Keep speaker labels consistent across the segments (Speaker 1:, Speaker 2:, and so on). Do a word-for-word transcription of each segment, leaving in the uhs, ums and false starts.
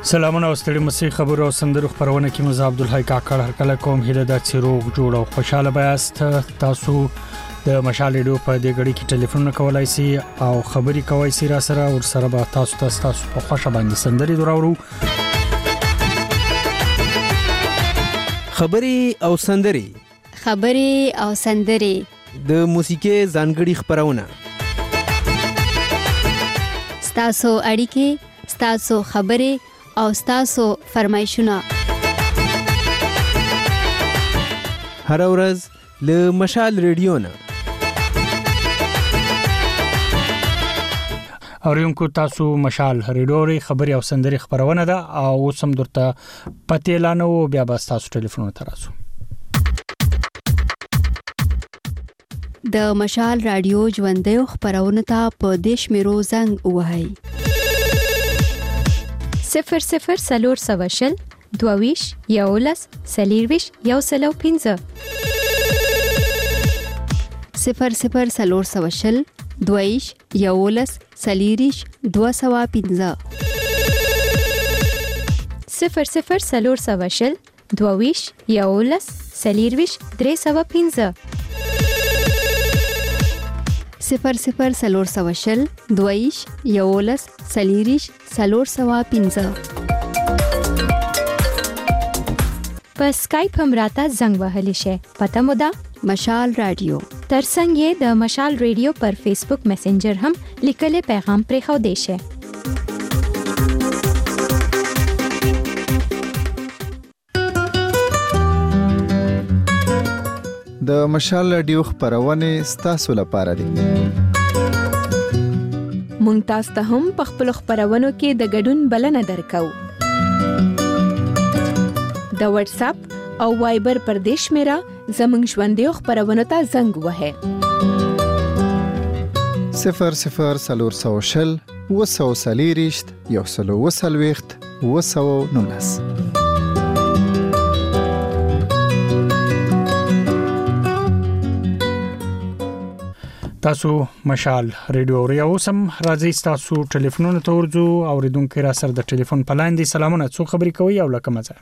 Speaker 1: سلامونه او ستړي مسي خبرو او سندرو خبرونه کې مزه عبدالحی کاکړ هر کله کوم هله د چیروغ جوړ او خوشاله بیاست. تاسو د مشال ریډیو په دې غړي کې ټلیفون کولای شئ او خبري کوي سي را سره او سره به تاسو ته تاسو په خوشا باندې سندري دراورو.
Speaker 2: خبري او سندري
Speaker 3: خبري او سندري
Speaker 2: د موسیقي ځانګړي خبرونه
Speaker 3: ستاسو اړیکې ستاسو خبري او ستاسو فرمایشونه
Speaker 2: هر ورځ له مشال ریډیو نه
Speaker 1: اورینکو تاسو مشال ریډیو خبري او سندري خبرونه ده او سم درته پته لانو بیا به تاسو ټلیفون تراسو.
Speaker 3: د مشال رادیو ژوندې خبرونه ته په دیش میرو زنګ وهاي
Speaker 4: صفر صفر سلور سواشل دوویش یولس سلیرویش یو سلو پینزه
Speaker 3: صفر صفر سلور سواشل دوویش یولس سلیریش دو سوا پینزه
Speaker 4: صفر صفر سلور سواشل دوویش یولس سلیرویش درې سوا پینزه
Speaker 3: صفر صفر سلور سواشل دویش یولس سلیریش سلور سوا پینزه
Speaker 4: په سکایپ هم راته زنګ وهلی شي. پته مو ده
Speaker 3: مشال رادیو
Speaker 4: ترڅنګ یې د مشال ریډیو پر فیسبوک میسنجر هم لیکل پیغام پرې خو دی شي.
Speaker 5: د مشال رادیو خبرونه ستاسو لپاره دي.
Speaker 6: مونږ تاسو ته هم په خپل خبرونو کې د ګډون بلنه درکو. د واتس اپ او وایبر پر دیش میرا زمنګ ژوندې خبرونه ته زنګ وهه
Speaker 5: صفر صفر سلور سوشل وسو سلیریشت یو سلو وسلويخت وسو نونس.
Speaker 1: تاسو مشال ریډیو ریو سم راځي تاسو ټلیفونونه تورځو او ریدونکو را سره د ټلیفون پلاین دي. سلامونه څو خبري کوي او لکه مزه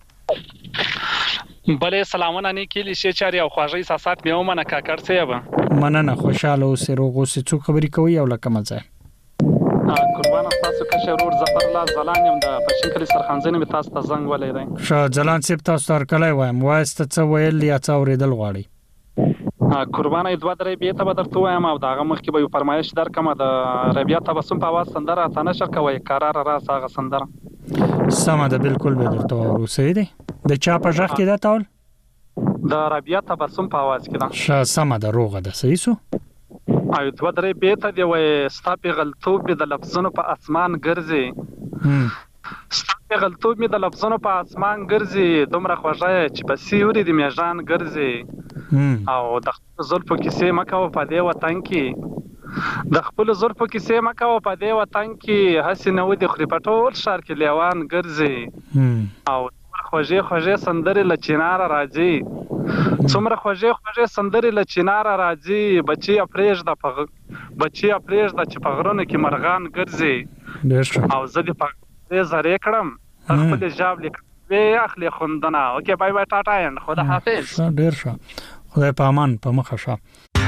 Speaker 7: بله سلامونه نه کلی شي چاري او خواږی احساسات مې ومنه کاکړ سیبه
Speaker 1: مننه خوشاله او سروغو څو خبري کوي او لکه مزه
Speaker 7: قربان تاسو که شرور زفر الله زلان يم د پښین کلی سرخانزنه می تاسو ته زنګ ولې دی.
Speaker 1: ش زلان سیب تاسو تر کله وایم وایست څه ویل یا څه اوریدل غواړي.
Speaker 7: قربانه دوه درې بیت به درته وایم او داغه مخ کې به یو فرمایش درکمه د ربيع تبسم په आवाज سندره ته نشر کوي قرار را ساغه سندره
Speaker 1: سم ده بالکل به درته ورسې دي. د چا په ځخ کې ده تول
Speaker 7: د ربيع تبسم په आवाज کې ده
Speaker 1: ش سم ده روغه ده صحیح سو
Speaker 7: او دوه درې بیت دی وای ستاپی غلطوب د لفظونو په اسمان ګرځي ستاپی غلطوب می د لفظونو په اسمان ګرځي دومره خوږه چې په سیوري د میژان ګرځي او د خپل زلفو کیسې مکو په دې وطن کې د خپل زلفو کیسې مکو په دې وطن کې حسینه و د خري پټول شار کې لیوان ګرځي او خوږه خوږه سندري لچینار راځي څومره خوږه خوږه سندري لچینار راځي بچي افریج د پغ بچي افریج د چپغرونو کې مرغان ګرځي او زه د پغ زری کړم خپل جواب لیک وی اخلي خوندنه. اوکې بای بای ټاټا اند خدا حافظ.
Speaker 1: ډیر ښه خدای په امان په مخه شه.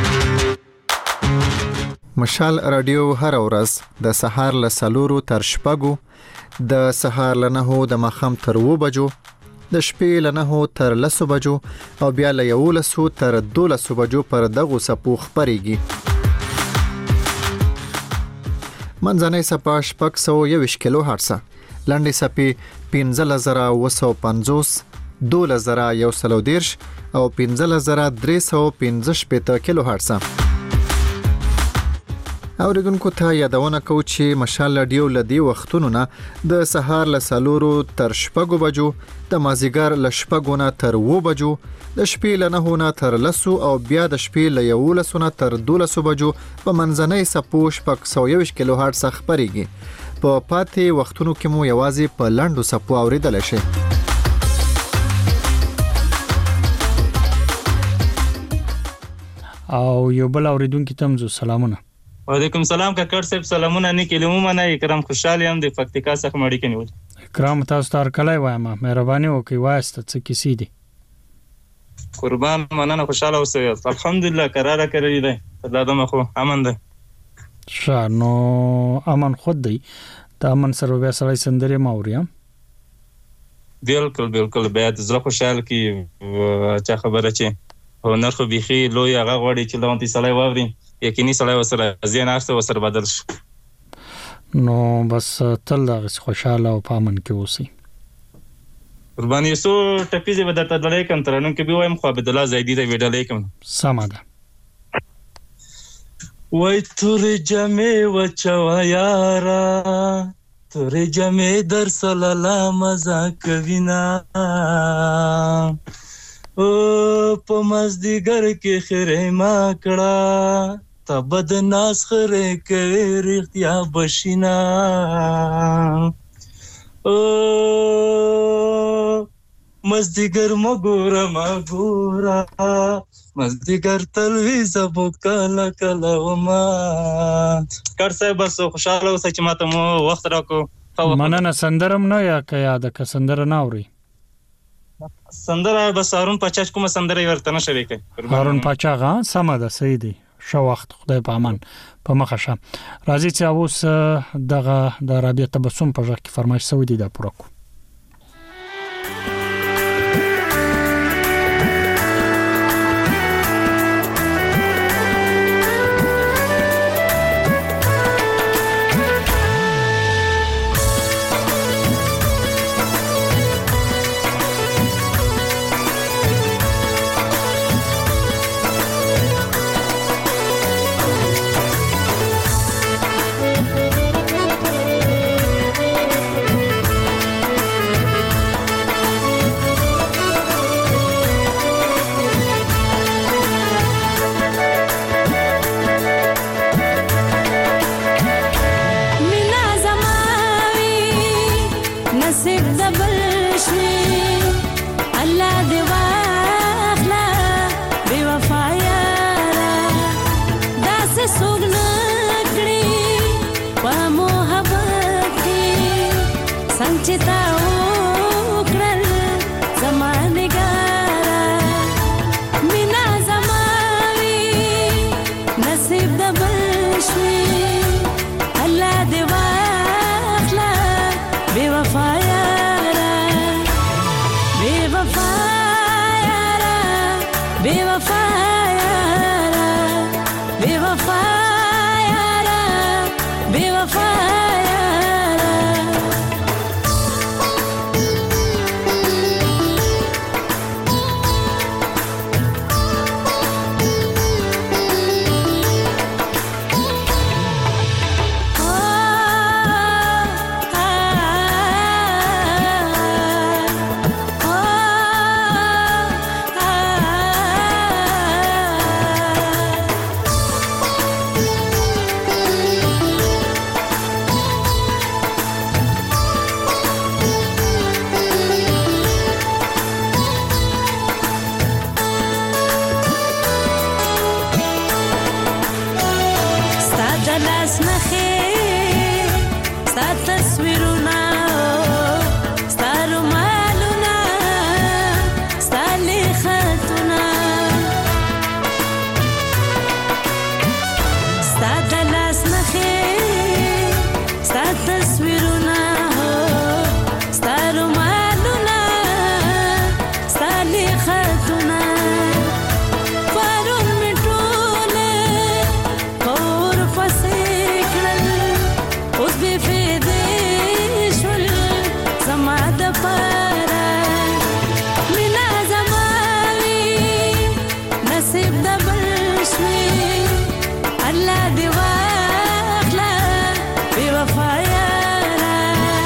Speaker 5: مشال رادیو هر ورځ د سهار له سلورو تر شپږو د سهار له نهو د مخم تر و بجو د شپې له نهو تر لسو بجو او بیا له یولسو تر دولسو بجو پر دغه سپو خبريږي. منځنۍ سپا شپږ سوه یوویشت کیلو هرتز، لنډې سپې پنځه زره اوه سوه پنځوس، دوله زره یو سل دېرش او پنځه زره درې سوه پنځه شپېته کیلو هرتز. اوریدونکو ته یادونه کوو چې مشال رادیو له دې وختونو نه د سهار له څلورو تر شپږو بجو، د مازیګر له شپږو نه تر اووه بجو، د شپې له نهو نه تر لسو او بیا د شپې له یولسو نه تر دولسو بجو په منځنۍ سپو شپږ سوه یوویشت کیلو هرتز خبرېږي. په پاتې وختونو کې مو یوازې په لنډو سپو اوریدلی شي.
Speaker 1: او یو بل اوریدونکو ته مو سلامونه.
Speaker 8: وعلیکم سلام کاکړ صاحب، سلامونه نه کلمو منه اکرام خوشحال یم د پکتیکا څخه مړی کنیول.
Speaker 1: کرام تاسو ته کله وایم مهرباني وکړئ وایسته څه کیسې دي
Speaker 8: قربان مننه خوشاله اوسئ الحمدلله قراره کړی دی دا دمه خو امن دی
Speaker 1: ښه نو امن خود دی ته امن سره بیا سړی سندرې ما اوري
Speaker 8: بالکل بالکل بیا د زړه خوشحال کی چا خبره چې هنر خو بیخي لوی هغه غوړي چې لونتي سړی واوري یقیني سړی وسره زین ارسه وسره بدل شي
Speaker 1: نو بس تل دغه خوشاله او پامن کې اوسئ
Speaker 8: قربان یسو ټپیزه به درته دلای کوم ترنم کې به وایم خو عبد الله زیدی ته ویډلای کوم
Speaker 1: سم ده
Speaker 8: وای تورې جمع وچوا یارا تورې جمع در سلالا مزه کوینا او په مزدګر کې خیره ما کړه ته بد ناس خره کوي رښتیا بشینا او مزدګر مګورا مګورا مزدګر تلوي زبو کلا کلا وما کار صاحب بس خوشاله اوسئ چې ماته مو وخت راکو
Speaker 1: مننه سندرم نه یا که یاد که سندره نه اوري
Speaker 8: سندره بس هارون پاچا کومه سندره ورته نه شوي کوي
Speaker 1: هارون پاچا غا سم ده صحیح دی شو وخت خدای په امان په مخه شه راځي چې اوس دغه د رابطه تبسم په ځکه فرمایش سوي دي دا پوره کو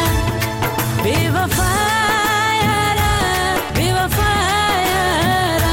Speaker 9: Be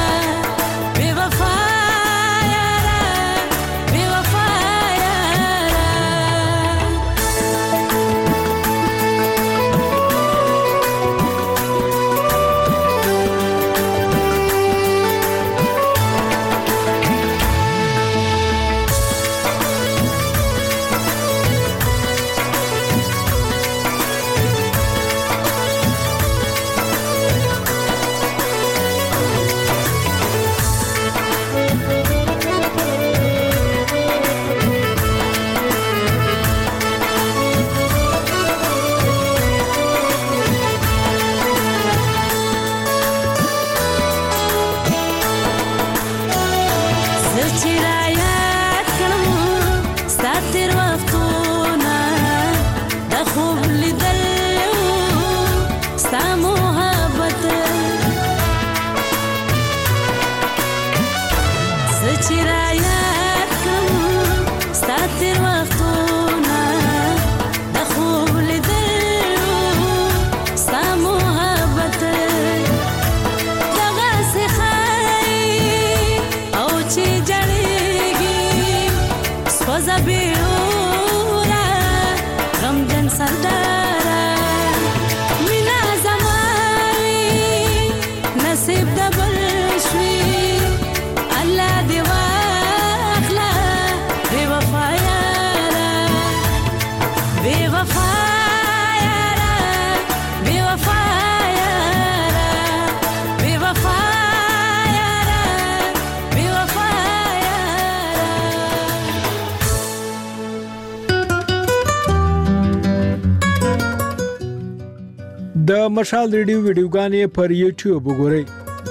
Speaker 2: د مشال ریډیو ویډیوګانې پر یوټیوب وګورئ.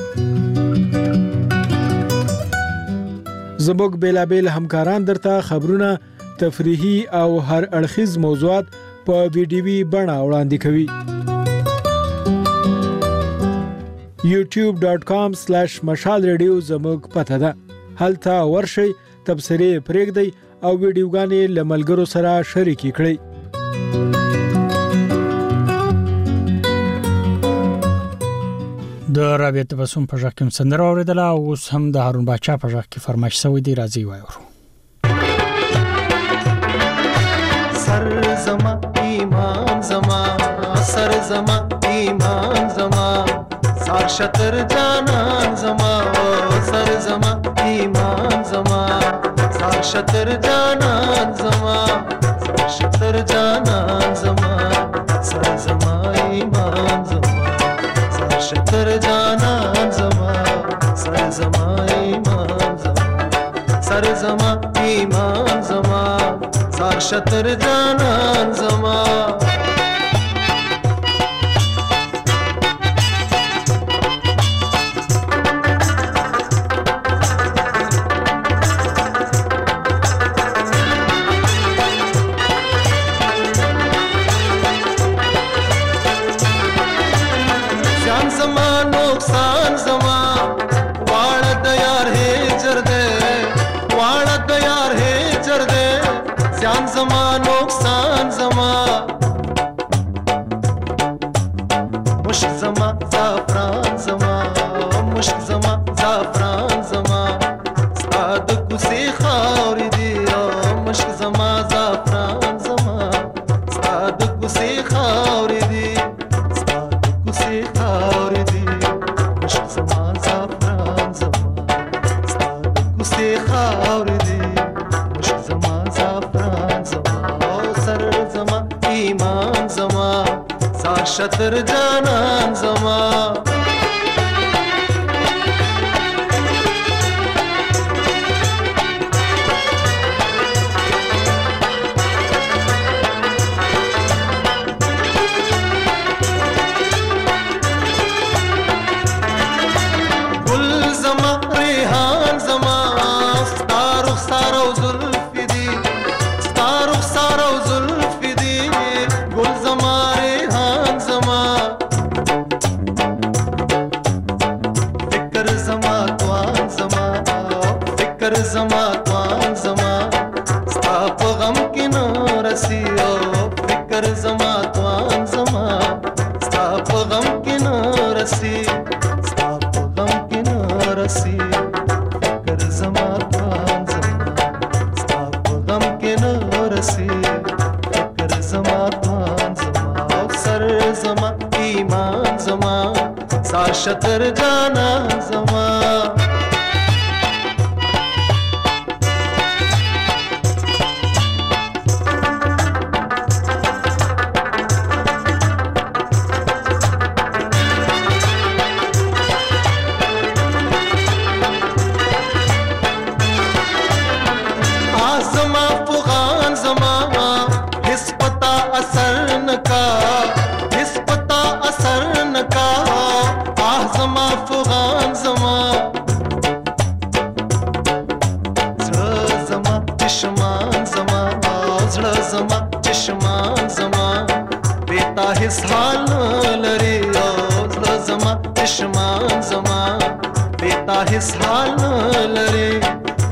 Speaker 2: زموږ بیلابیل همکاران درته خبرونه، تفریحي او هر اړخیز موضوعات په ویډیوي بڼه وړاندې کوي. یوټیوب ډاٹ کام سلیش مشال ریډیو زموږ پته ده. هلته ورشئ، تبصرې پرېږدئ او ویډیوګانې له ملګرو سره شریکې کړئ.
Speaker 1: د رابطه بسوم په ځکه کوم سندره اوریدله او اوس هم د هارون باچا په ځکه کې فرمایش سوی دی، راځي وایو.
Speaker 9: سر زما ایمان زما، سر زما ایمان زما، سار شتر جانان زما، سر زما ایمان زما، سار شتر جانان زما، سار شتر جانان زما، سر زما ایمان زما، شتر جانان زما، سر زما ایمان زما، سر زما ایمان زما، سر شتر جانان زما. شتر جانان زما. گل زما ریحان زما، ستارو سارو زلف دی، ستارو سارو زلف دی، گل زما زما توان زما، ستا په غم کې نو رسی او فکر زما توان زما، ستا په غم کې نو رسی، ستا په غم کې نو رسی، فکر زما توان زما، ستا په غم کې نو رسی، فکر زما توان زما. او سر زما ایمان زما، سار شتر جانان زما. هیڅ حال نه لري،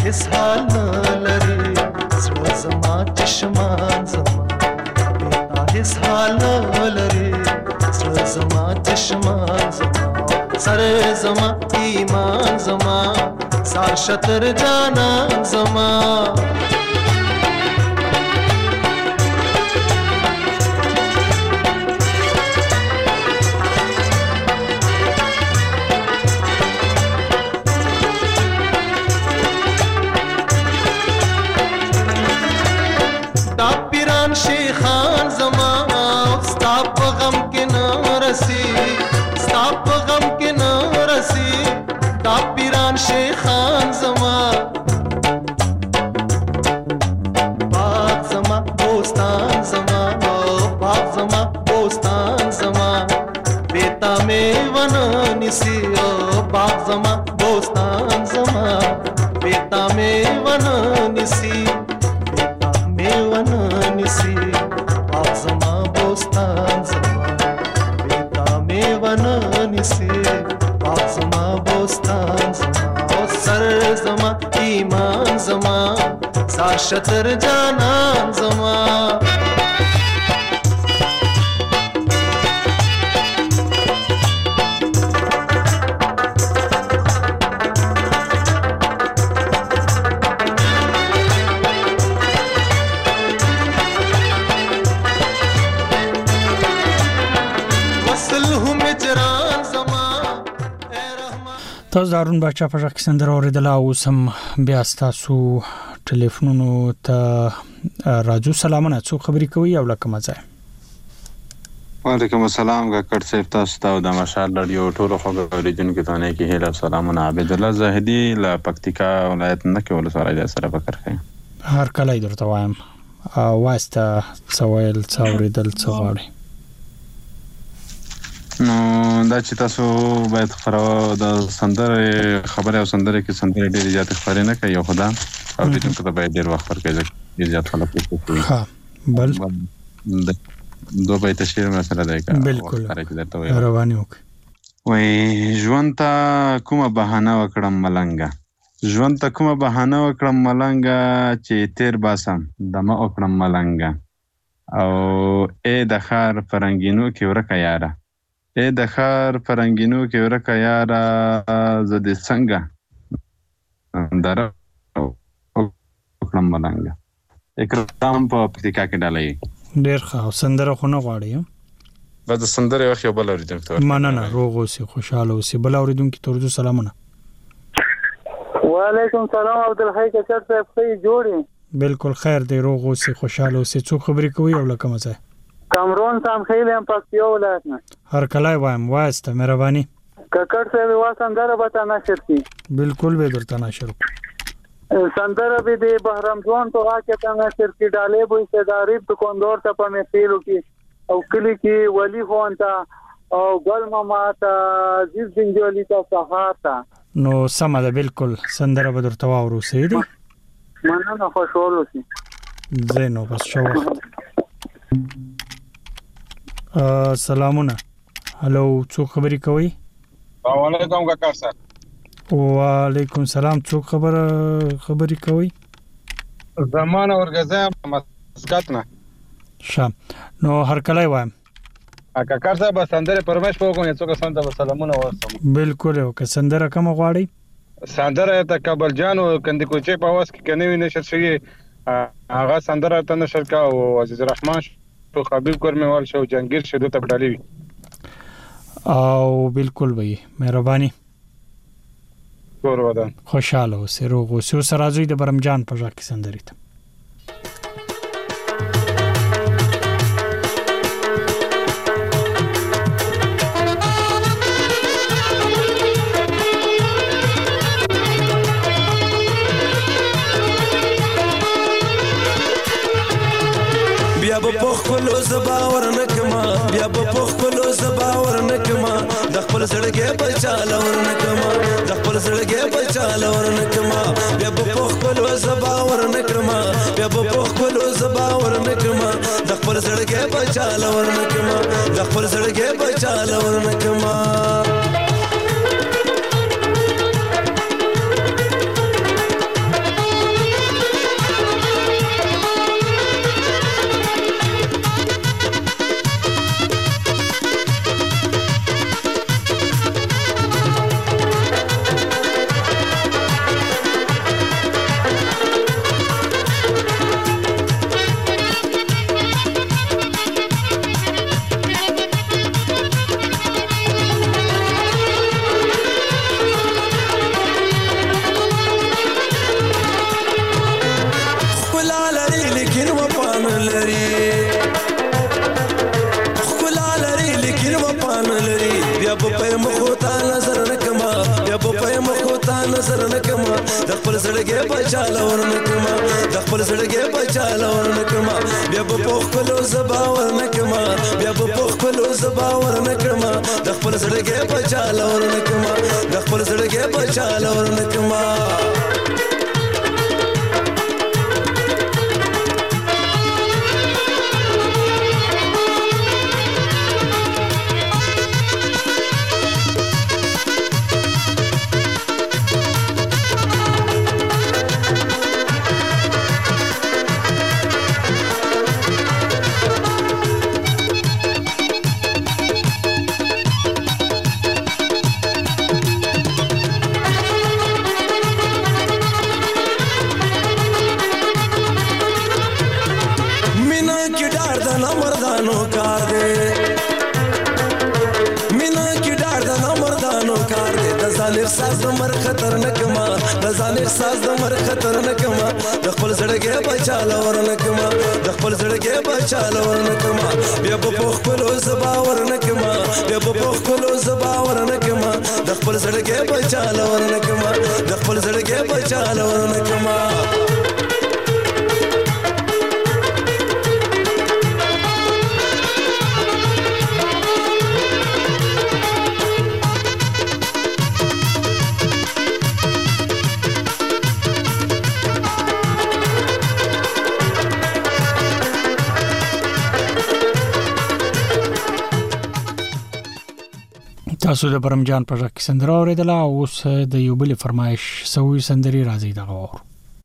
Speaker 9: هیڅ حال نه لري زړه زما چشمان زما بېتا هیڅ حال نه لري زړه زما چشمان زما سر زما ایمان زما سار شتر جانان زما شیخان زما ستا په غم کې نه رسی ستا په غم کې نه رسی دا پیران شیخان زما باغ زما بوستان زما باغ زما بوستان زما بیتا میوان نسی باغ زما بوستان زما بیتا میوان نسی میوان نسی باغ زما بوستان زما بیتا میوان نسی باغ زما بوستان زما او سر زما ایمان زما سار شتر جانان زما
Speaker 1: تاسو دارون بچا په ځکه سندره اوریدل او سم بیا تاسو ټلیفونونو ته راجو سلامونه څو خبرې کوي او لکه مزه
Speaker 10: وعلیکم السلام ګکړ صاحب تاسو ته د مشال رادیو ټولو خبرېدونکو ته نه کې هیله سلامونه عبد الله زاهدی لا پکتیکا ولایت نه کې ولسوالۍ سره فکر کوي
Speaker 1: هر کله درته وایم واسطه سوال څوریدل څوړي
Speaker 10: نو دا چې تاسو باید خبره د سندره خبره او سندره کې سندره ډېر زیات خبرې نه کوي او خدا او دې ته باید ډېر وخت ورکړي ډېر زیات خلک کوي
Speaker 1: ها بل
Speaker 10: دوه به تشکیل مسله ده کا
Speaker 1: بالکل رواني وک
Speaker 10: وای ژوند ته کومه بهانه وکړم ملنګا ژوند ته کومه بهانه وکړم ملنګا چې تیر باسم دمه وکړم ملنګا او اے د خار فرنګینو کې ورکه یاره اے د خار فرنګینو کې ورکه یاره زه دې څنګه در وکړم ملنګا اکرام په پکتیکا کې ډالۍ
Speaker 1: ډېر ښه سندره خو نه غواړي
Speaker 10: بعد سندره وخت یو بل اوریدونکو
Speaker 1: مننه روغ اوسې خوشاله اوسې بل اوریدونکو ته ورته سلامونه
Speaker 11: وعلیکم سلام عبدالحی کچر صاحب څه جوړي
Speaker 1: بالکل خیر دی روغ اوسې خوشاله اوسې څو خبرې کوي او لکه مزه
Speaker 11: کامرون سام خیلم پکتیو ولایت نه
Speaker 1: هر کله وایم واسطه مهرباني
Speaker 11: ککړ صاحب واسندره به تا نشر کی
Speaker 1: بالکل به درته نشر
Speaker 11: سندره به دی بهرام جوان تو راکه تا نشر کی ډالې بو صدارې په کوندور ته په میلو کې او کلی کې ولی هونتا او ګل ماما تا عزیز جنجولي تا صحاتا
Speaker 1: نو سم ده بالکل سندره به درته واورو سیدی
Speaker 11: مننه خوشاله اوسې
Speaker 1: زینو بس شو سلامونه هلو څوک خبرې کوي
Speaker 12: وعلیکم کاکا صاحب
Speaker 1: وعلیکم سلام څوک خبر خبرې کوي
Speaker 12: زمانه ورګزه مسکات نه
Speaker 1: شام نو هر کله وایم
Speaker 12: کاکا صاحب سندره پرمش په کوم څوک سندره سلامونه ورسم
Speaker 1: بالکل او که سندره کوم غواړي
Speaker 12: سندره ته کابل جانو کندې کوچې په واس کې کني نشر شي هغه سندره ته نشر کا او عزیز الرحمن تو حبیب ګرموال شو جنگیر شدو ته بډالي
Speaker 1: او بالکل وي مهرباني
Speaker 12: کور ودان
Speaker 1: خوشاله اوسې روغ اوسې سره راځي د برمجان په ځکه سندري ته
Speaker 13: بیا په خپلو زباور نکما بیا په خپلو زباور نکما د خپل زړګي بچاله ور نکما د خپل زړګي بچاله ور نکما بیا په خپلو زباور نکما بیا په خپلو زباور نکما د خپل زړګي بچاله ور نکما د خپل زړګي بچاله ور نکما نظر نکما د خپل زړګي بچاله ورنکما د خپل زړګي بچاله ورنکما بیا په خپل زبا ورنکما بیا په خپل زبا ورنکما د خپل زړګي بچاله ورنکما د خپل زړګي بچاله ورنکما احساس د مر خطر نکما د ځان احساس د مر خطر نکما د خپل زړګي بچاله ورنکما د خپل زړګي بچاله ورنکما بیا په خپل زبا ورنکما بیا په خپل زبا ورنکما د خپل زړګي بچاله ورنکما د خپل زړګي بچاله ورنکما
Speaker 1: تاسو د برمجان په ځکه سندره اوریدله اوس د یو بل فرمایش سوي سندري راځي دا غوړ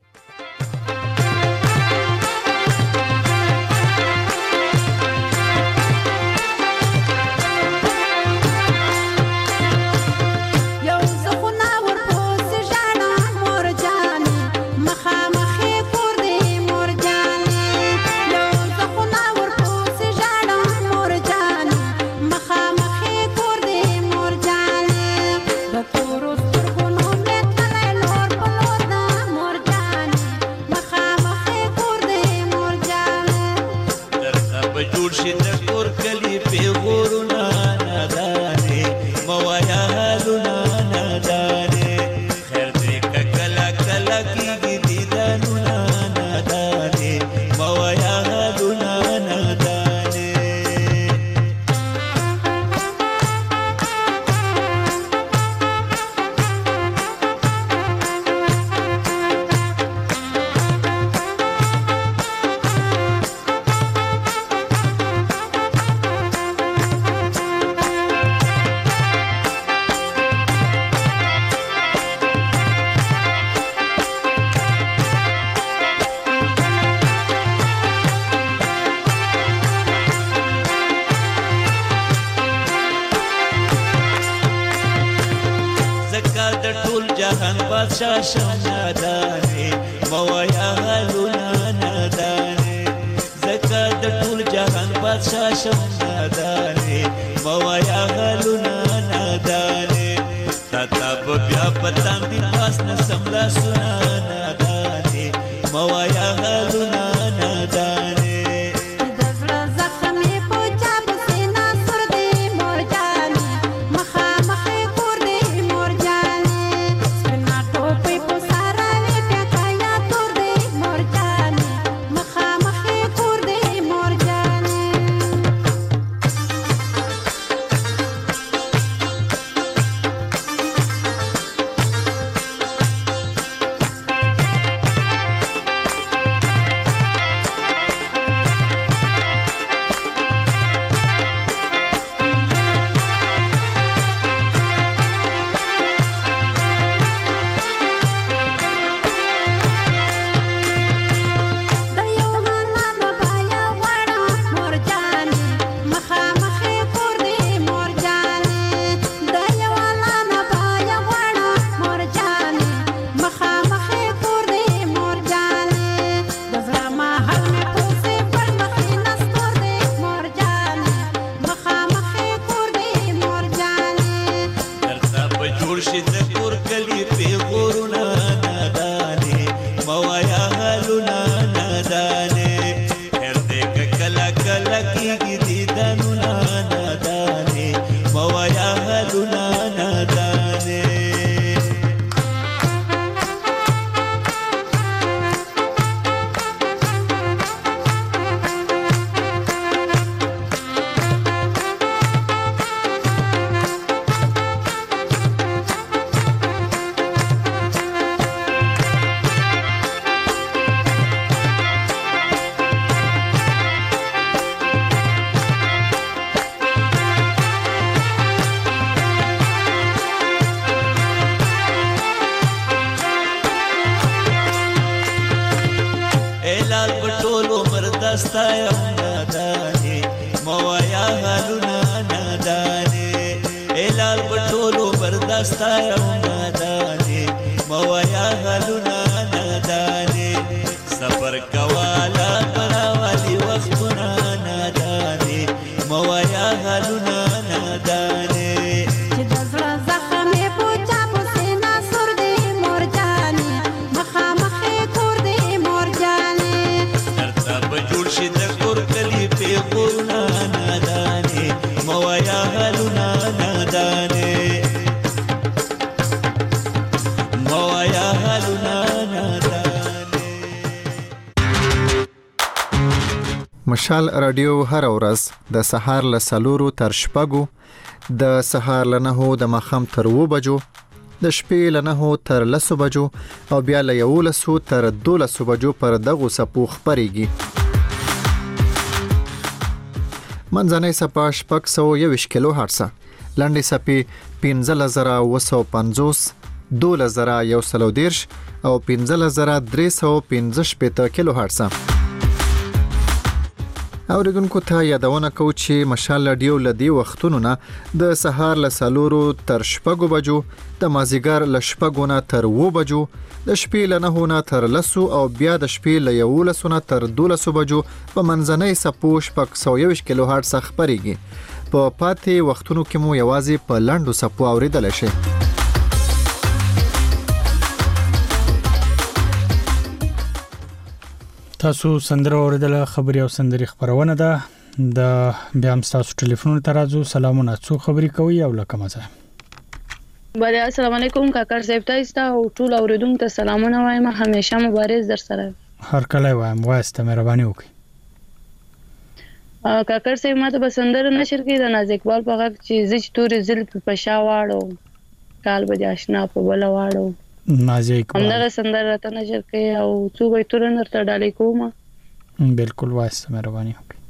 Speaker 14: شاشنادانه موایا غلونانادانه زکات د ټول جهان بادشاہ شاشنادانه موایا غلونانادانه تاته بیا پتان دی پاس نه سملا سنانادانه موایا غلونانادانه الال پټول عمر دستا یم نادانې موایا حالونه نادانې الال پټول عمر دستا یم نادانې موایا حالونه نادانې سفر کوالا پراوالی وختونه نادانې موایا حالونه نادانې
Speaker 15: چې د زړه زخم یې پوچا په سینا سور دی مور جانې مخامخې کور دی مور جانې
Speaker 14: درته به جوړ شي د کور کلي پیغورونه نادانې موایا حالونه نادانې موایا حالونه
Speaker 5: مشال رادیو هر ورځ د سهار له سلورو تر شپږو د سهار له نهو د ماښام تر اوو بجو د شپې له نهو تر لسو بجو او بیا له یولسو تر دولسو بجو پر دغو څپو خپرېږي. منځنۍ څپه شپږ سوه یوویشت کیلو هرټزه، لنډې څپې پنځلس زره اوه سوه پنځوس، دولس زره یو سل او دېرش او پنځلس زره درې سوه پنځه شپېته کیلو هرټزه. اوریدونکو ته یادونه کوو چې مشال رادیو له دې وختونو نه د سهار له څلورو تر شپږو بجو، د مازدیګر له شپږو نه تر اوو بجو، د شپې له نهو نه تر لسو او بیا د شپې له یولسو نه تر دولسو بجو په منځنۍ څپو شپږ سوه یوویشت کیلو هرټز خپرېږي. په پاتې وختونو کې مو یوازې په لنډو څپو اوریدلی شئ.
Speaker 1: تاسو سندره اوریدله، خبري او سندري خبرونه ده. د بیا هم تاسو ټلیفون ته راځو. سلامونه، څو خبري کوي او لکه مزه.
Speaker 16: بله السلام علیکم کاکر صاحب، تاسو او ټول اوریدونکو ته سلامونه وایم. همیشه مبارز در سره.
Speaker 1: هر کله وایم، واسطه مهرباني وکړئ.
Speaker 16: کاکر صاحب ماته به سندره نشر کړي د ناز اقبال په غږ چې زه چې تورې زلفې په شا واړو کال به د اشنا په بله واړو.
Speaker 1: ناز اقبال
Speaker 16: همدغه سندره راته نشر کړي او څو بیتونه درته ډالۍ کوم.
Speaker 1: بالکل واسطه مهرباني وکړئ.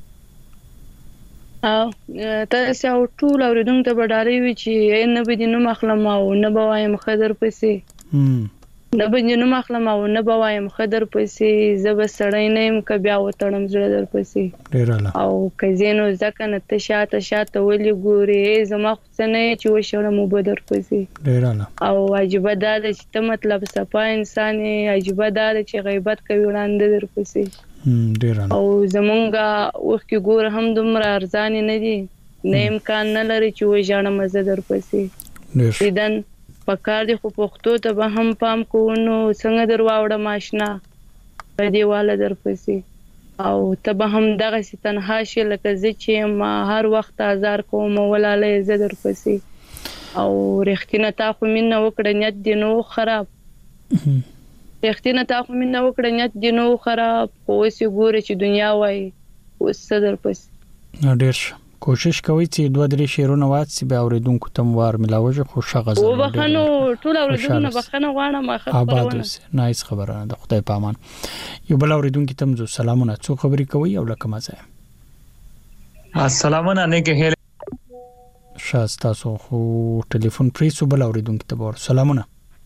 Speaker 16: او تاسو او ټول اوریدونکو ته به ډالۍ وي چې نه به دې نوم اخلم او نه به وایم ښه در پسې، نه به دې نوم اخلم او نه به وایم ښه در پسې، زه به سړی نه یم که بیا وتړم زړه در پسې.
Speaker 1: ډېره ښه.
Speaker 16: او که ځې نو ځکه نه ته شاته شاته ولې ګورې، زما خو څه نه یې چې وشړم اوبه در پسې.
Speaker 1: ډېره ښه.
Speaker 16: او عجیبه دا ده چې ته مطلب صفا انسان یې، عجیبه دا ده چې غیبت کوي وړاندې در پسې.
Speaker 1: ډېره ښه.
Speaker 16: او زمونږ اوښکې ګوره هم دومره ارزانې نه دي، نه امکان نه لري چې وژاړم زه در پسې. دیدن پکار دی خو پښتو ته به هم پام کوو، نو څنګه در واوړم اشنا په دې واله در پسې. او ته به هم دغسې تنها شې لکه زه چې ما هر وخت ازار کوم ولاله زه در پسې. او رښتینه تا خو مینه وکړه نیت دې نو خراب، رښتینه تا خو مینه وکړه نیت دې نو خراب، خو اوس یې ګوره چې دنیا وایي اوس څه در پسې.
Speaker 1: ډېر ښه. کوشش کوي چې دوه درې شعرونه واڅي به اوریدونکو ته وار ملاوي خو شغه
Speaker 16: او بخنو ټول اوریدونکو نه بخنه غواړم
Speaker 1: خبرونه. نایس خبره ده، خدای په امان. یو بل اوریدونکو ته مزو سلامونه، څو خبري کوي او لکه مزه.
Speaker 17: السلامونه نه کې هله
Speaker 1: شاست تاسو خو ټلیفون پریسو بل اوریدونکو ته ور سلامونه.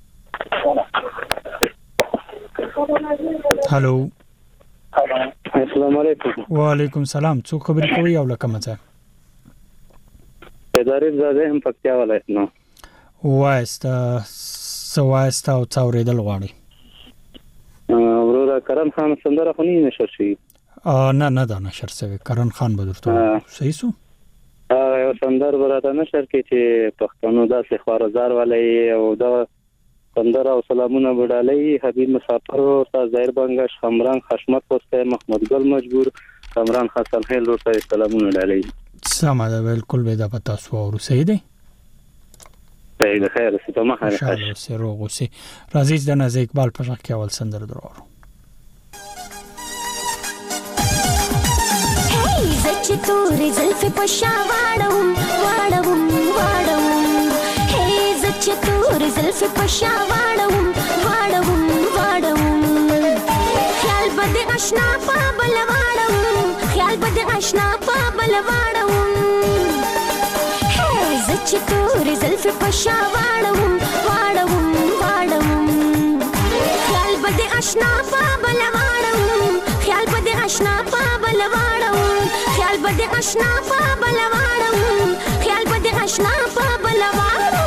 Speaker 1: هالو
Speaker 18: السلام علیکم.
Speaker 1: وعلیکم سلام، څو خبري کوي او لکه مزه.
Speaker 18: ادارې زاده هم پکتیا ولایت نو
Speaker 1: واسطه سواسطه او څاورېدل غواړي.
Speaker 18: ورور کرن خان سندره خو نه نشر شي.
Speaker 1: نه نه دا نشر شوی. کرن خان به درته صحیح سو.
Speaker 18: یو سندر براته نشر کې چې پښتنو داسې خوارزار ولای او دا سندره او سلامونه وډالای حبیب مسافر او ظاهر بنگش خمران خشمت پسته محمد ګل مجبور کمران حسن خیل ورته سلامونه وډالای.
Speaker 1: سمه ده، بالکل به دا پتا سو او صحیح دی.
Speaker 18: صحیح ده، خیر ست ما خیر
Speaker 1: خوش سي روغ سي. راځي د ناز اقبال په ځخ کې اول سندره درو.
Speaker 15: هی زچ تورې زلفې په شا واړم واړم واړم، هی زچ تورې زلفې په شا واړم واړم واړم، خیال بد آشنا په بل واړم، خیال بد آشنا په بل واړم، هی زچ تورې زلفې په شا واړم واړم واړم، خیال بد آشنا په بل واړم، آشنا په بلواړم خیال به دې آشنا په بلواړم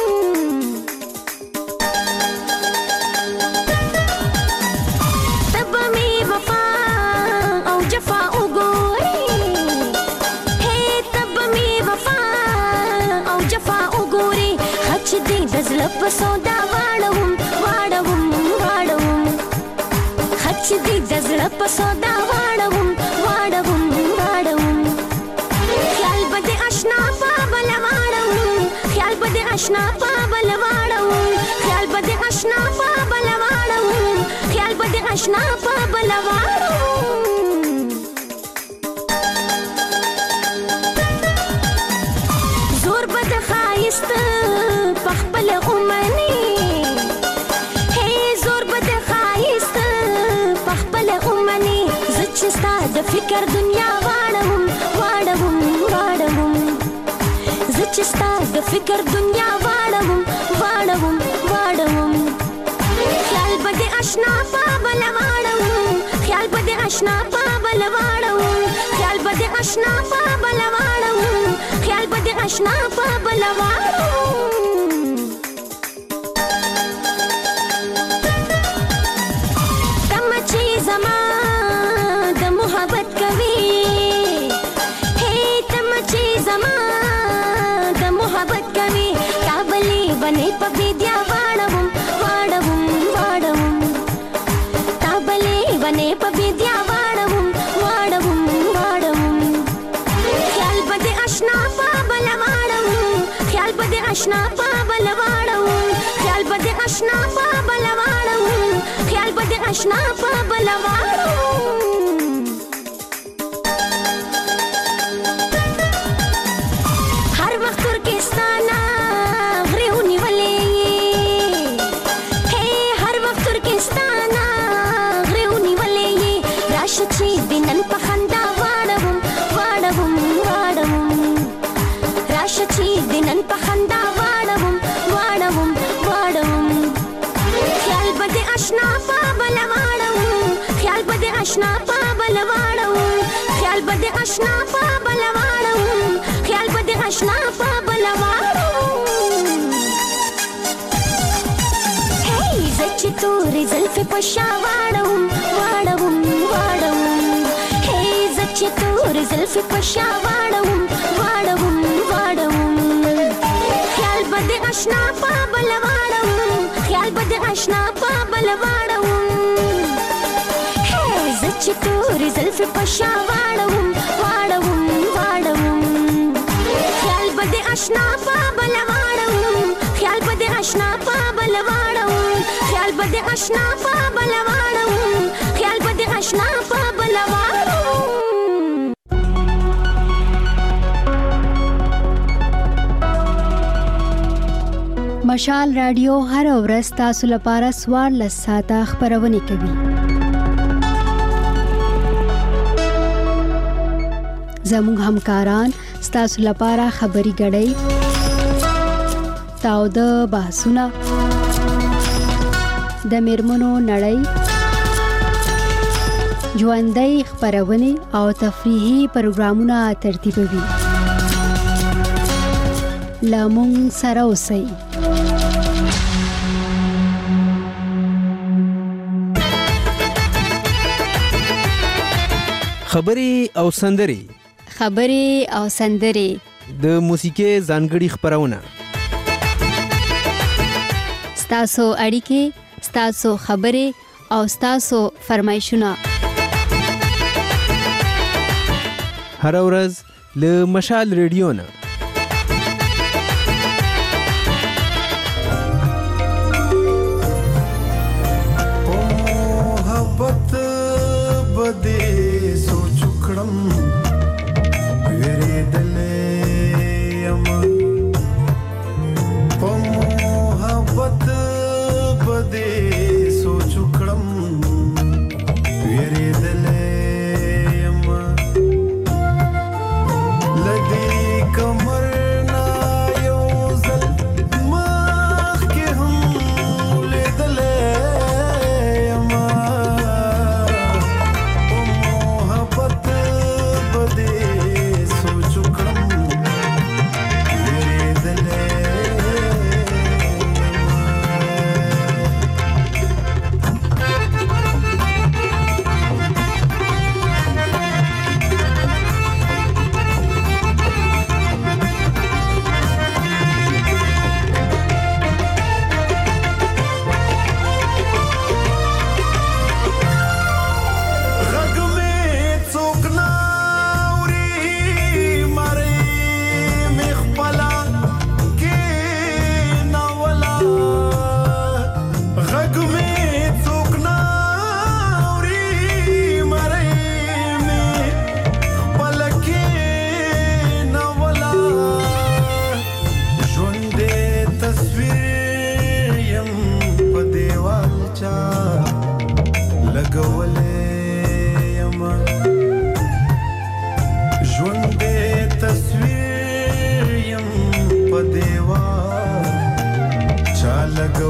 Speaker 15: تب می وفا او جفا وګوري هي تب می وفا او جفا وګوري خچ دې د زړه په سودا واړم واړم واړم خچ دې د زړه په سودا واړم واړم واړم خیال به دې آشنا په بلواړم خیال به دې آشنا په بلواړم خیال به دې آشنا په بلواړم خیال به دې آشنا په بلواړم زور به د ښایست په خپل اومني هی زور به د ښایست په خپل اومني زه چې ستا د فکر دنیا واړم واړم واړم زه چې ستا د فکر دنیا واړم واړم واړم خیال به دې آشنا په بلواړم خیال به دې آشنا په بلواړم خیال به دې آشنا په بلواړم خیال به دې آشنا په بلواړم تم چې زما د محبت کوي هی تم چې زما د محبت کوي کابلی بنې په بيدیا واړم واړم واړم کابلی بنې په بيدیا واړم واړم واړم خیال به دې آشنا په بلواړم خیال به دې آشنا په بلواړم خیال به دې آشنا په بلواړم خیال به دې آشنا په بلواړم هر وخت ترکستانا غریونی ولې هی هر وخت ترکستانا غریونی ولې راشه چې دنن په خندا واړم واړم واړم راشه چې دنن په خندا واړم واړم واړم خیال به دې آشنا په بلواړم خیال به دې آشنا په بلواړم خیال به دې آشنا په بلواړم خیال به دې آشنا په بلواړم هی زه چې تورې زلفې په شا واړم واړم واړم هی زه چې تورې زلفې په شا واړم واړم واړم خیال به دې آشنا په بلواړم خیال به دې آشنا په بلواړم هی زه چې تورې زلفې په شا واړم واړم واړم خیال به دې آشنا په بلواړم خیال به دې آشنا په بلواړم خیال به دې آشنا په بلواړم خیال به دې آشنا په بلواړم
Speaker 3: مشال رادیو هر ورځ تاسو لپاره سوار لساته خبرونه کوي. زموږ همکاران ستاسو لپاره خبري غړي تاو د بحثونه د میرمنو نړۍ ژوندۍ خبرونه او تفریحي پروګرامونه ترتیبوي. لامون سره اوسئ.
Speaker 19: خبري او سندري
Speaker 3: خبري او سندري
Speaker 19: د موسیقي ځانګړي خبرونه
Speaker 3: ستاسو اړیکې ستاسو خبري او ستاسو فرمایشونه
Speaker 19: هر ورځ له مشال ریډیو نه
Speaker 20: come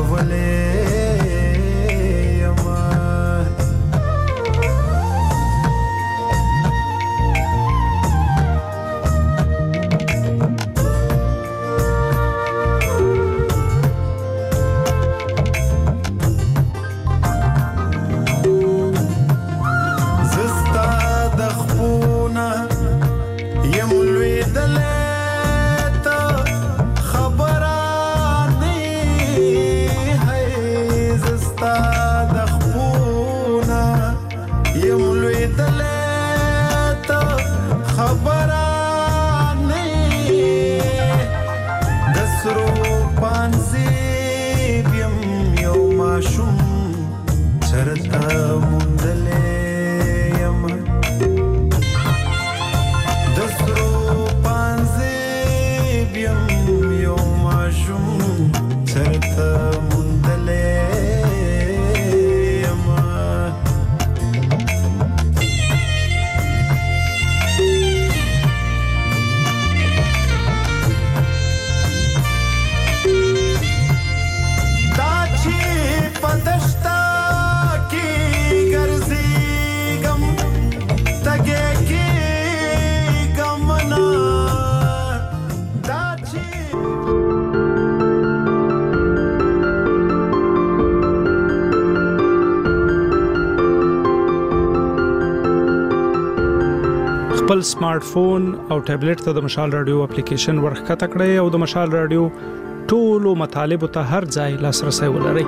Speaker 20: خپل سمارټ فون او ټابلیټ ته د مشال رادیو اپلیکیشن ورخته کړئ او د مشال رادیو ټولو مطالب ته هر ځای لاسرسي ولرئ.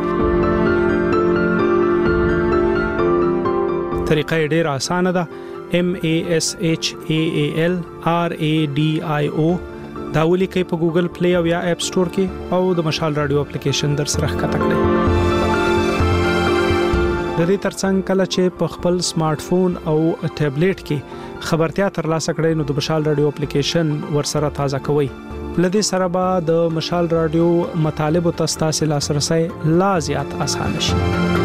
Speaker 20: طریقه ډېره اسانه ده. M A S H A A L R A D I O دا ولیکئ په ګوګل پلی او یا اپ سٹور کې او د مشال رادیو اپلیکیشن در سره ښکته کړئ. د دې ترڅنګ کله چې په خپل سمارټ فون او ټابلیټ کې خبرتیا ترلاسه کړئ نو د مشال رادیو اپلیکیشن ورسره تازه کوئ. لدې سره به د مشال رادیو مطالب او تاسو لاسرسي لا زیات اسانه شي.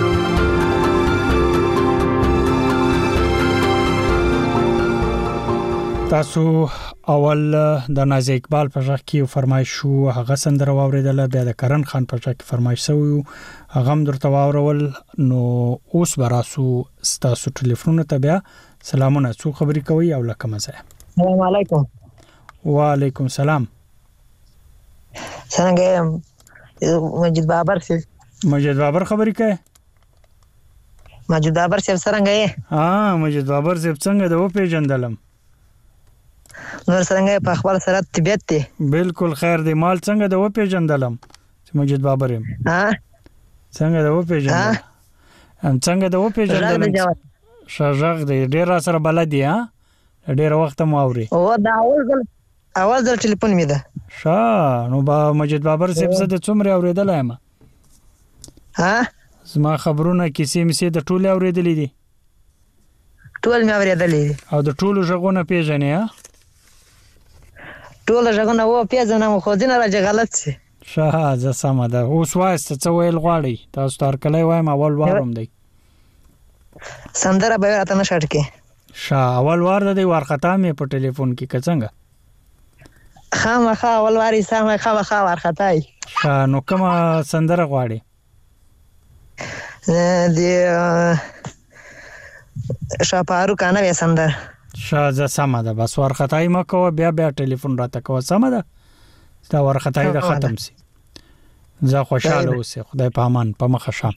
Speaker 1: تاسو اول د نازي اقبال په ځخ کې فرمایش شو هغه سندره واوریدله بیا د کرن خان په ځخ کې فرمایش شو هغه هم درته واورول نو اوس براسو تاسو ټلیفون ته بیا سلامونه څو خبرې کوي او لکه مزه.
Speaker 21: السلام علیکم.
Speaker 1: وعلیکم السلام.
Speaker 21: څنګه مجید بابر سي
Speaker 1: مجید بابر خبرې کوي.
Speaker 21: مجید بابر سي څنګه یې؟
Speaker 1: ها مجید بابر سي څنګه د و پیژندلم.
Speaker 21: نور څنګه په خپل سره طبيعت دی؟
Speaker 1: بالکل خیر دی. مال څنګه د و پیژندلم چې مجید بابر يم.
Speaker 21: ها
Speaker 1: څنګه د و پیژندل؟ ام څنګه د و پیژندل؟ شاجغ دی ډیر سره بلد دی ها ډیر وخت مو اوري.
Speaker 21: او دا اول ځل اول ځل ټلیفون می ده.
Speaker 1: شا نو با مجید بابر صاحب زه د څومره اوریدل یم.
Speaker 21: ها
Speaker 1: زما خبرونه کیسې مې د ټوله اوریدلې دي.
Speaker 21: ټول مې اوریدلې
Speaker 1: او د ټولو ژغونه پیژنې ها؟
Speaker 21: ټول ژغونه و پیژنم خو ځنه راځي غلط شي.
Speaker 1: شا زه سم ده. اوس وایسته څه ویل غواړي تاسو تر کله وایم اول وارم دی.
Speaker 21: سندره به راته نشټ کې.
Speaker 1: شا اول وار د ورختا مې په ټلیفون کې کڅنګ.
Speaker 21: خامخا اول واری سم خامخا ورختای.
Speaker 1: شا نو کوم سندره غواړي؟
Speaker 21: دی شاپارو کنه وې سندره.
Speaker 1: شا زه سم ده بس ورختای مکو بیا بیا ټلیفون راته کو سم ده. دا ورختای د ختم سي. زه خوشاله اوسه خدای په امان په مخه شه.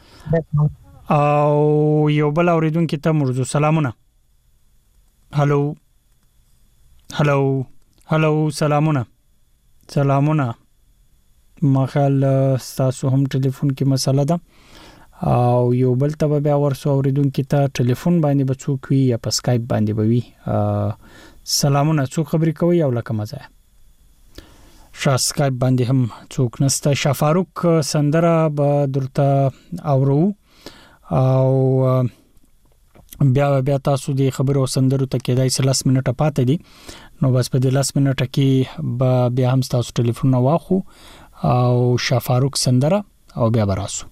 Speaker 1: او یو بل اوریدونکو ته مرزو سلامونه. هالو هالو هالو سلامونه سلامونه. مخال تاسو هم ټلیفون کې مسله ده او یو بل ته بیا ورسو اوریدونکو ته ټلیفون باندې بچوک وي یا په اسکایپ باندې بوي. سلامونه څو خبرې کوي او لکه مزه. شا اسکایپ باندې هم څوک نسته. شفاروق سندره به درته اورو او بیا بیا تاسو د خبرو سندرو ته کېدای سي لاس منټه پاتې دي نو بس په دې لاس منټه کې بیا هم تاسو ټلیفون واخو او شفاروق سندره او بیا براسو.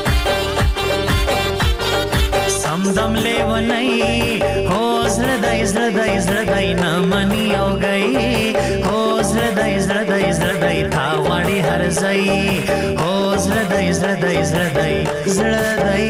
Speaker 14: سمدم لیونی هو زړه د زړدای زړدای نه منی او گئی هو زړدای زړدای زړدای تا وړي هر ځای هو زړدای زړدای زړدای زړدای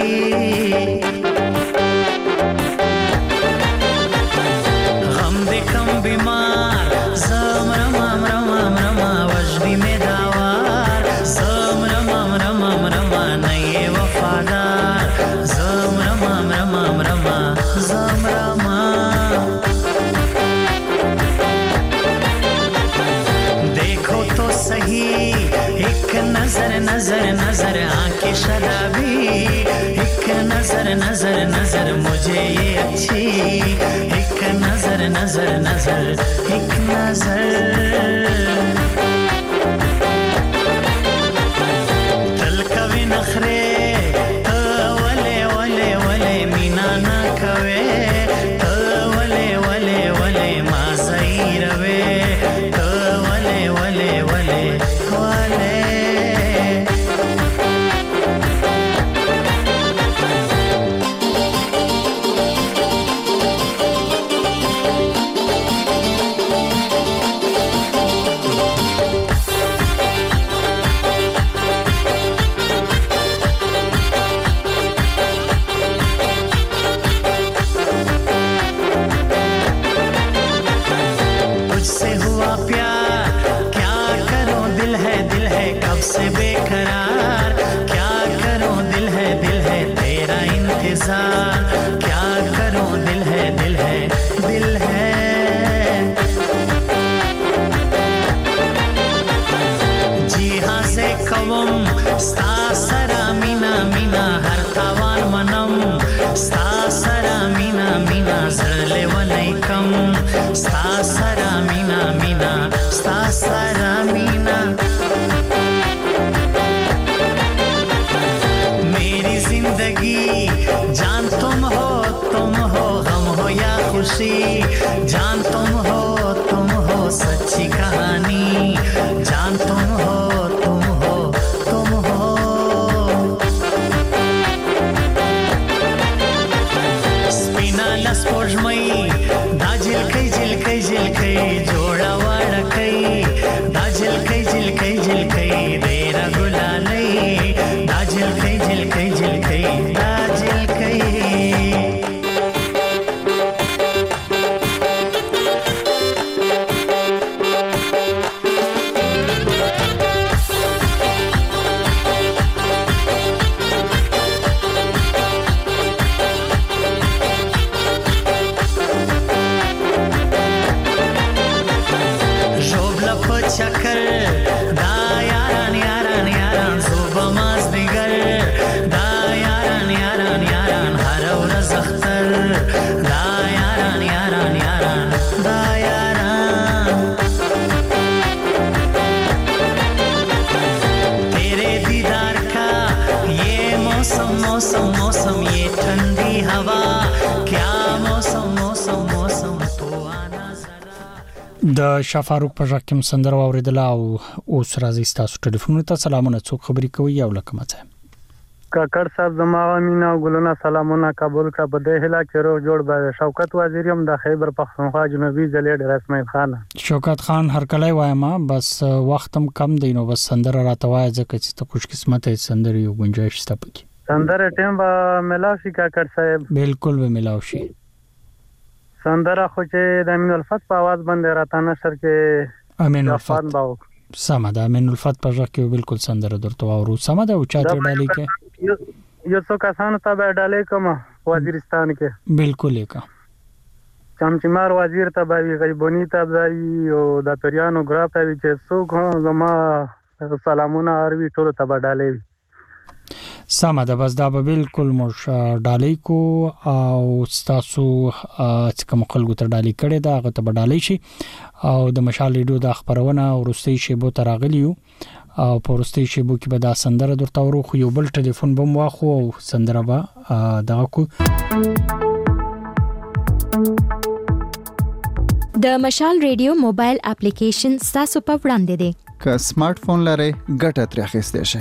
Speaker 14: غم دې کم بیمار زم رمام رمام رما وجدی می داوار زم رمام رمام رما نه وفادار زم رمام رمام رما زم رما देखो तो सही एक नजर नजर नजर आंखें शराबी एक नजर नजर नजर मुझे ये अच्छी एक नजर नजर नजर एक नजर तल कभी नखरे तो वले वले वले मीना ना कवे तो वले वले वले माज़ई रवे तो वले वले वले वले तुझसे हुआ प्यार क्या करूं दिल है दिल है कब से बेकरार क्या करूं दिल है दिल है तेरा इंतजार क्या करूं दिल है दिल है दिल है जी हाँ से कवम स्ता सरा मीना मीना हर तावान मनम स्ता सरा मीना मीना जरले वलैकम स्ता सरा मीना मीना स्ता सरा मीना मेरी जिंदगी जान तुम हो तुम हो गम हो या खुशी जान तुम हो तुम हो सच्ची कहानी जान तुम हो तुम हो तुम हो स्पिना लस्पोजमई दा झिलकै झिलकै झिलकै जोडा वाडकै दा झिलकै झिलकै झिलकै देरा गुलालै दा झिलकै झिलकै झिलकै दा झिलकै ژوبله په چکر دا یاران یاران یاران زوبه مازدیګر دا یاران یاران یاران هر ورځ اختر دا یاران یاران یاران دا یاران तेरे दीदार का ये मौसम मौसम मौसम ये ठंडी हवा क्या मौसम मौसम मौसम तो आना
Speaker 1: د شفاروق په ژکم سندره اوریدل او اوس راځي تاسو ټلیفون ته سلامونه څوک خبري کوي او لکه مڅه
Speaker 4: کاکړ صاحب زما مینا ګلونه سلامونه قبول کا بده هلا چرو جوړ به شوکت وزیر هم د خیبر پختونخوا جنوبي ضلع ډیر اسماعیل خان
Speaker 1: شوکت خان هر کله وایم بس وختم کم دی نو بس سندره راته وای ځکه چې ته خوش قسمت سندره یو گنجائش شته پکې
Speaker 4: سندره ټیم به ملاوي شي کاکړ صاحب
Speaker 1: بالکل به ملاوي شي
Speaker 4: سندره خو چې د امین الفت په आवाज باندې راته نشر کې
Speaker 1: امین الفت سمه ده امین الفت په ځکه کې بالکل سندره درته اورو سمه ده او چاته ډالې کې
Speaker 4: یو څو کسانو ته به ډالې کوم وزیرستان کې
Speaker 1: بالکل کا
Speaker 4: چمچمار وزیر ته به غیبونی ته به او د پریانو ګراف ته چې څوک زما سلامونه اروي ټول ته به ډالې
Speaker 1: سمه ده بس دا به بالکل مش ډالې کو او تاسو چې کوم خلکو ته ډالې کړي دا هغه ته به ډالې شي او د مشال ریډیو د خبرونه ورستي شی بو تراغلیو او پورستي شی بو کې به دا سندره درته ورو خو یو بل ټلیفون بم واخو او سندره به دغه کو
Speaker 22: د مشال ریډیو موبایل اپلیکیشن تاسو په وړاندې دی
Speaker 5: که سمارټ فون لرئ ګټه ترې اخیستئ شئ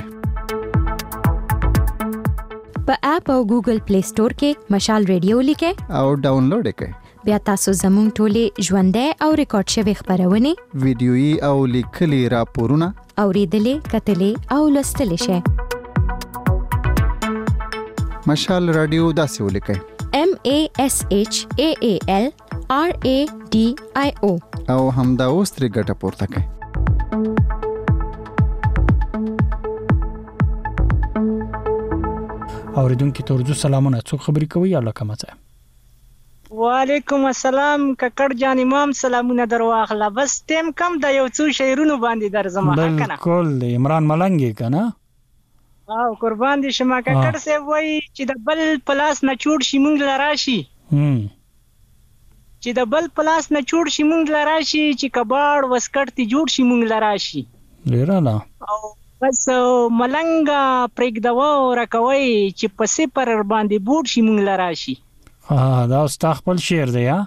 Speaker 22: په اپ او ګوګل پلی سٹور کې مشال ریډیو لیکئ
Speaker 5: او ډاونلوډ کړئ
Speaker 22: بیا تاسو زموږ ټولې ژوندۍ او ریکارډ شوی خبرونه
Speaker 5: ویډیويي او لیکلي راپورونه
Speaker 22: اوریدلې کتلې او لوستلې شئ.
Speaker 5: مشال رادیو داسې ولیکئ:
Speaker 22: M A S H A A L R A D I O
Speaker 5: او همدا اوس ترې ګټه پورته کړئ.
Speaker 1: اوریدونکو ته ورځو سلامونه. څوک خبرې کوي یا لکه مڅه؟
Speaker 6: وعلیکم السلام ککړ جان امام سلامونه درواخله. بس تیم کم د یو څو شعرونو باندې درځم کنه.
Speaker 1: بالکل عمران ملنګ کنه.
Speaker 6: او قربان دي شما ککړ سه وای چې د بل پلاس نه چوړ شي مونږ لراشي. هم چې د بل پلاس نه چوړ شي مونږ لراشي چې کباړ وسکټ جوړ شي مونږ لراشي.
Speaker 1: لیراله
Speaker 6: او بس ملنګ پرېګدوا راکوي چې پسې پر باندې بوټ شي مونږ لراشي.
Speaker 1: ها دا استاد خپل شعر دی یا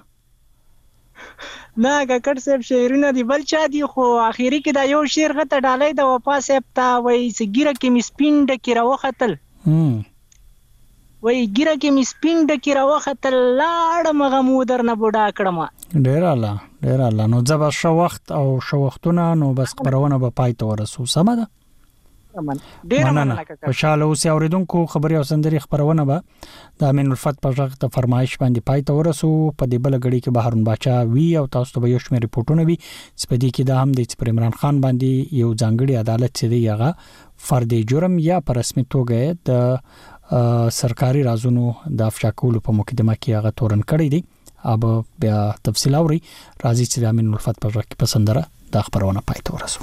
Speaker 6: نه ککړ صاحب شعرونه دی بل چا دی خو اخیری کې دا یو شعر غته ډالۍ د وفا صاحب ته وای سګیره کې مسپینډ کې راوختل هم وای ګیره کې مسپینډ کې راوختل لاړ مغه مودر نه بوډا کړم.
Speaker 1: ډیر اعلی ډیر اعلی. نو ځبا شو وخت او شو وختونه نو بس خبرونه به پای ته ورسو. سم ده.
Speaker 6: ډیر مننه.
Speaker 1: خوشاله اوسئ اوریدونکو. خبري او سندري خبرونه به د امین الفت په ژغ ته فرمایش باندې پای ته ورسو. په دې بل غړي کې بهرون باچا وی او تاسو ته یو شمېر ریپورتونه وی سپدي کې دا هم د عمران خان باندې یو ځانګړي عدالت چې دی هغه فرد جرم یا پر رسمي توګه د سرکاري رازونو د افشا کولو په مقدمه کې هغه تورن کړی دی. اب بیا تفصیل اوري راځي چې د امین الفت په ژغ کې پسندره د خبرونه پای ته ورسو.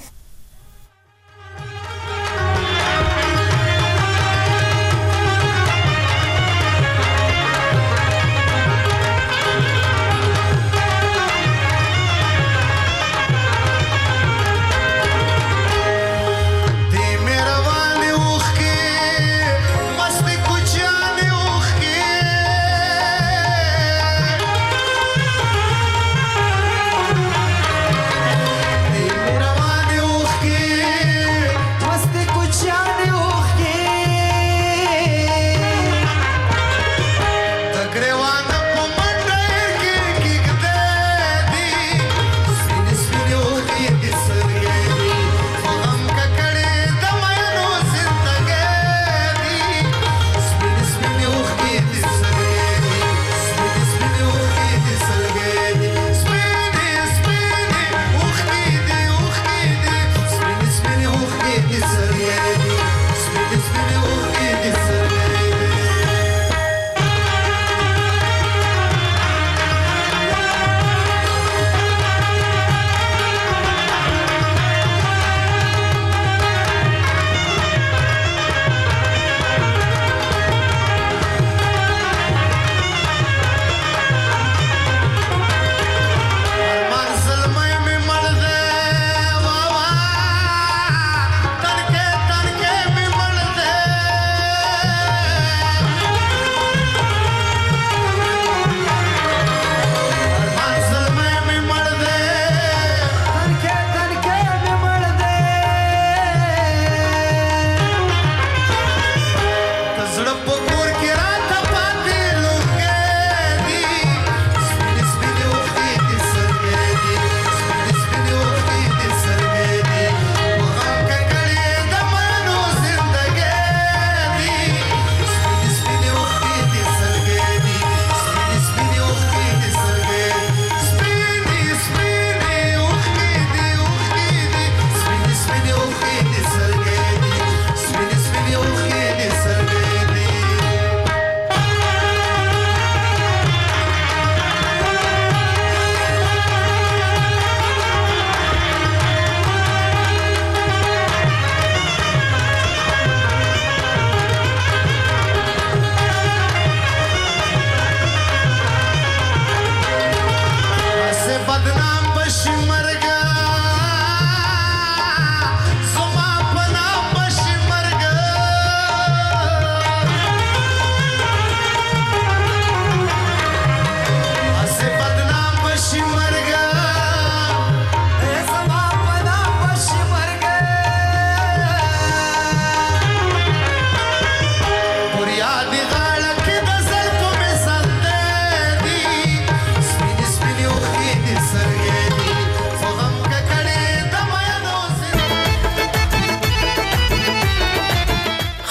Speaker 7: روانه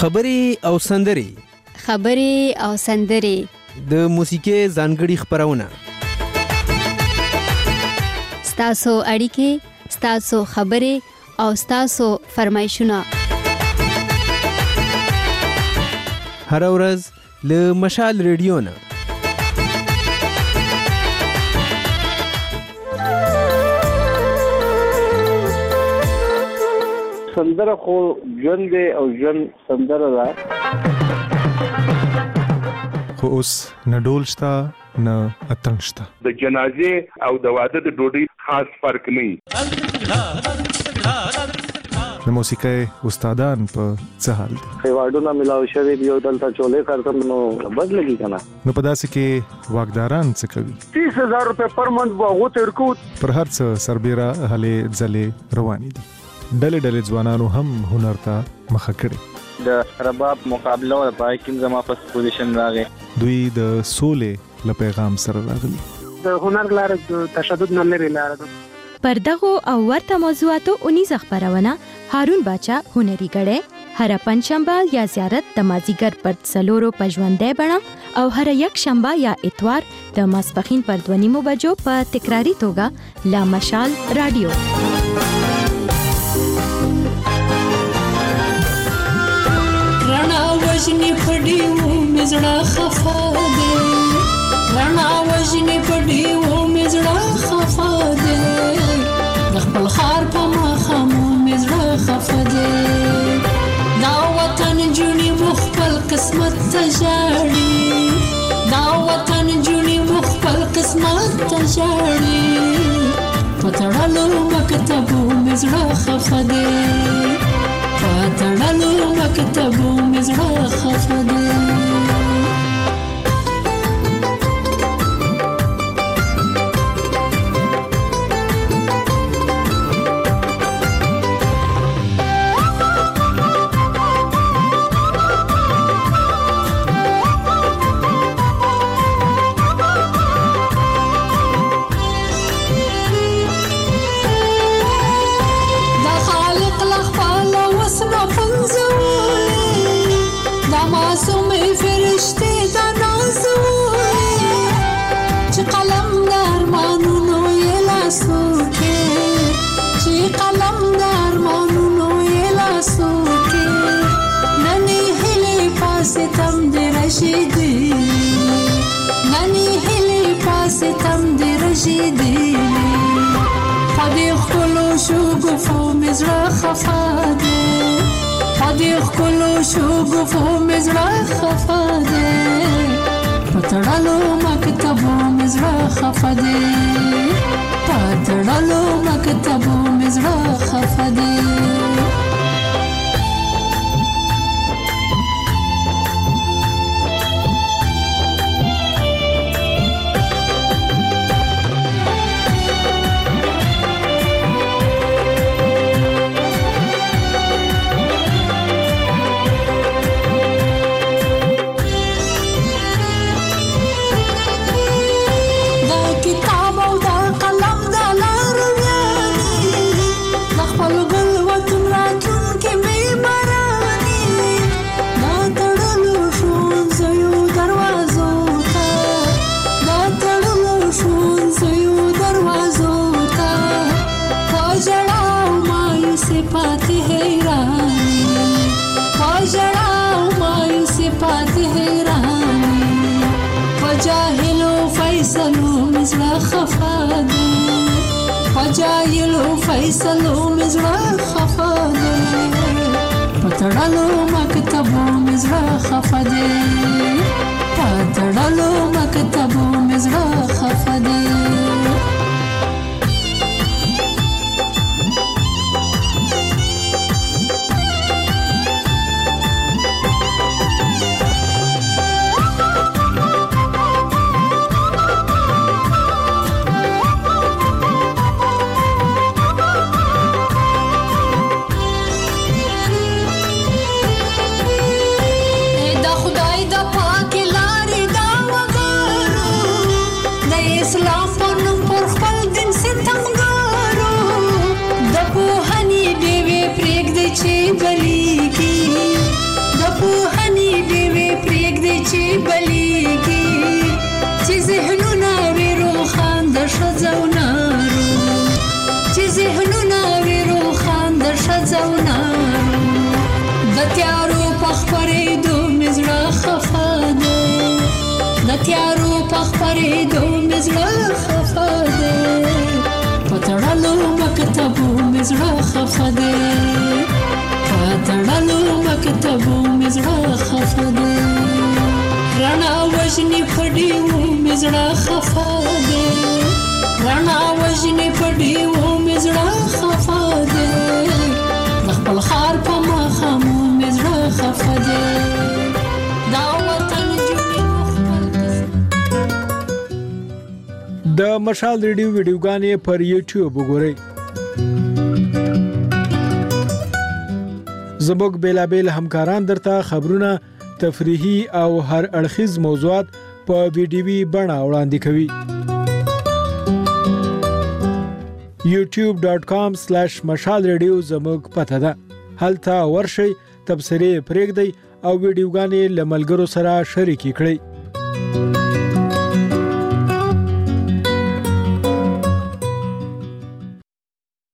Speaker 19: خبري او سندري
Speaker 3: خبري او سندري
Speaker 19: د موسیقي ځانګړي خبرونه
Speaker 3: ستاسو اړیکې ستاسو خبرې او ستاسو فرمایشونه
Speaker 19: هر ورځ له مشال ریډیو نه
Speaker 18: سندره خو ژوند دی او ژوند سندره ده
Speaker 7: خو اوس نه ډول شته نه اتڼ شته
Speaker 8: د جنازې او د واده د ډوډۍ خاص فرق نه
Speaker 7: د موسیقۍ استادان په څه حال دي
Speaker 18: ایوارډونه ملاو شوی دی او دلته چولې کارتم نو بدلږي کنه
Speaker 7: نو په داسې کې واګداران څه کوي
Speaker 8: تیس هزار روپے پر منت باغو ترکو
Speaker 7: پر هر څه سربېره هلې ځلې روانې دي ډلې ډلې ځوانانو هم هنر ته مخه کړې
Speaker 23: د رباب مقابله او پای کې زما په پوزیشن راغی
Speaker 7: دوی د سولې له پیغام سره راغلي
Speaker 4: د هنر لاره د تشدد نه لري لاره ده
Speaker 22: پردغو او ورته موضوعاتو اونیز خبرونه هارون باچا هنري غړې هر پنځشنبه یا زیارت د مازیګر پر څلورو پژوندې بڼه او هر یک شنبه یا اتوار د ماسپخین پر دونیمو بجو په تکراری توګه لا مشال رادیو
Speaker 24: رڼا وژنې پډیو مزړه خفا ده رڼا وژنې پډیو مزړه خفا ده خپل خار په مخامو مزړه خفا ده دا وطن جونی مخبل قسمت تجاړي دا وطن جونی مخبل قسمت تجاړي پتړلو مکتبو مزړه خفا ده پتړلو مکتبو مزړه خفا ده نانی هلی پاس تم دی رشیدی خودی خلو شو گفو مزرا خفا ده خودی خلو شو گفو مزرا خفا ده پتړلو مکتبو مزرا خفا ده پتړلو مکتبو مزرا خفا ده جايلو فيصلو مزرا خفاده پتړلو مکتبو مزرا خفاده پتړلو مکتبو مزرا خفاده تیارو پخپرېدو مې زړه خفه دی په تړلو مکتبو مې زړه خفه دی په تړلو مکتبو مې زړه خفه دی رڼا وژنې په ډیوو مې زړه خفه دی رڼا وژنې په ډیوو مې زړه خفه دی د خپل ښار په ماښامو مې زړه خفه دی دا وطن
Speaker 20: د مشال ریډیو ویډیوګانې پر یوټیوب وګورئ. زموږ بیلابیل همکاران درته خبرونه، تفریحي او هر اړخیز موضوعات په ویډیوي بڼه وړاندې کوي. یوټیوب ډاٹ کام سلیش مشال ریډیو زموږ پته ده. هلته ورشئ، تبصرې پرېږدئ او ویډیوګانې له ملګرو سره شریکې کړئ.